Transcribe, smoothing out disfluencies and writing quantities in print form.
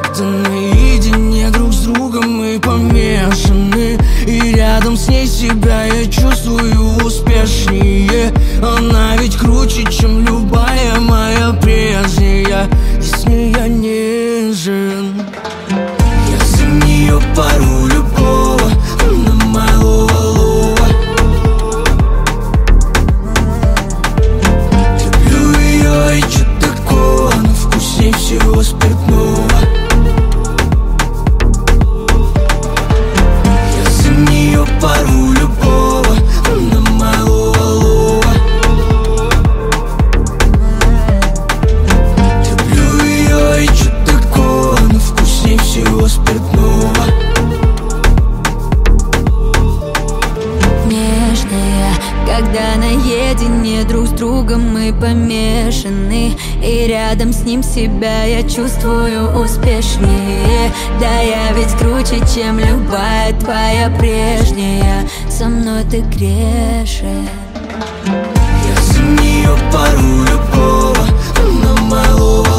Как-то наедине друг с другом мы помешаны, и рядом с ней себя я чувствую успешнее. Она ведь круче, чем любая моя прежняя, и с ней я нежен. Я за нее пору любого, она малого. Люблю ее, и чё такого, она вкусней всего спиртного. Я за нее пору любого, она малого. Люблю ее, и чё такого, она вкусней всего спиртного. Нежная, когда наедине друг с другом мы помешаны, и рядом с ним себя я чувствую успешнее. Да я ведь круче, чем любая твоя прежняя, со мной ты грешен. Я за нее пору любого, она малого.